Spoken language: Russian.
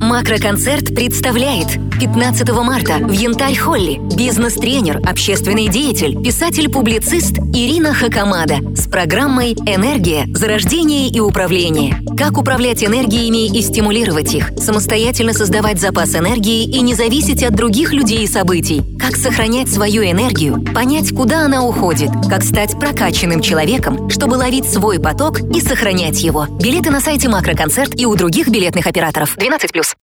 Макроконцерт представляет 15 марта в Янтарь-холле бизнес-тренер, общественный деятель, писатель-публицист Ирина Хакамада с программой «Энергия, зарождение и управление». Как управлять энергиями и стимулировать их, самостоятельно создавать запас энергии и не зависеть от других людей и событий. Как сохранять свою энергию, понять, куда она уходит, как стать прокачанным человеком, чтобы ловить свой поток и сохранять его. Билеты на сайте Макроконцерт и у других билетных операторов. 12+.